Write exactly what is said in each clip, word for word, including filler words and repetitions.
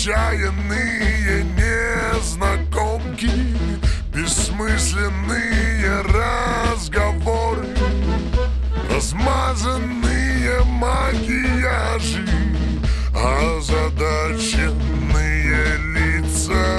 Отчаянные незнакомки, бессмысленные разговоры, размазанные макияжи, озадаченные лица.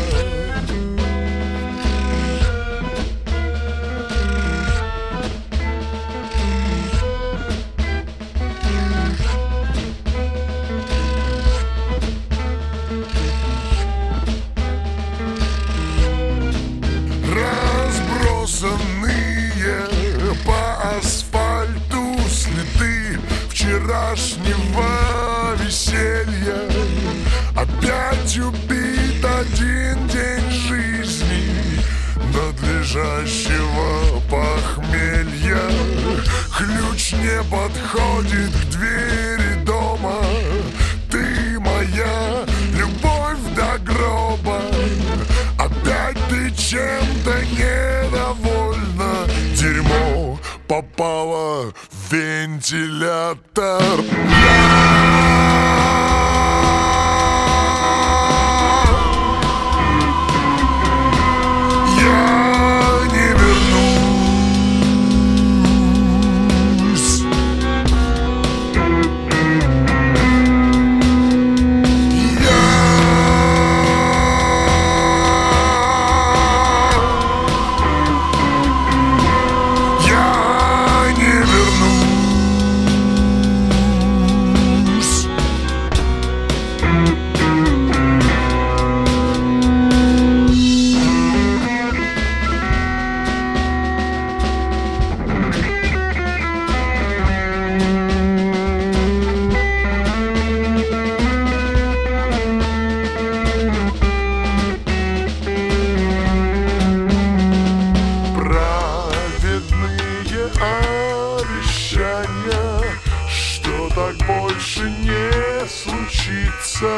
Разбросанные по асфальту следы вчерашнего веселья. Опять убит один день жизни надлежащего похмелья. Ключ не подходит к двери дома. Ты моя любовь до гроба. Опять ты чем-то недовольна. Дерьмо попало в вентилятор. Обещания, что так больше не случится,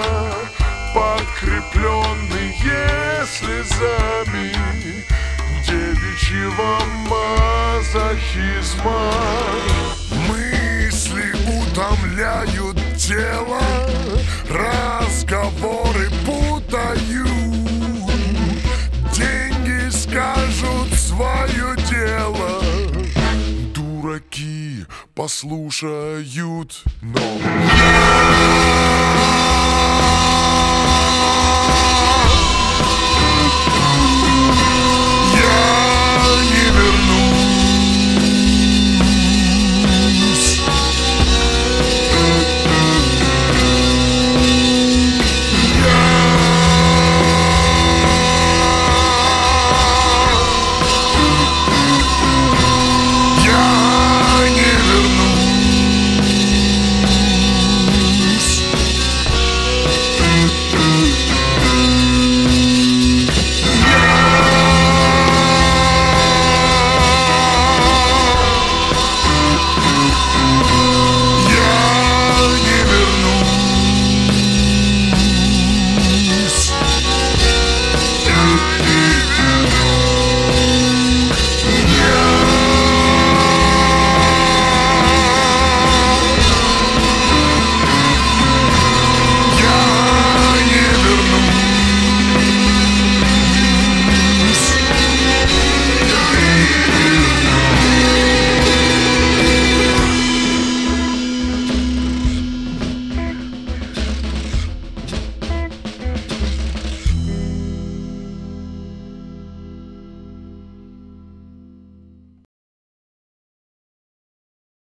подкрепленные слезами девичьего мазохизма. Мысли утомляют тело, разговоры путают, деньги скажут свое дело. Дураки послушают, но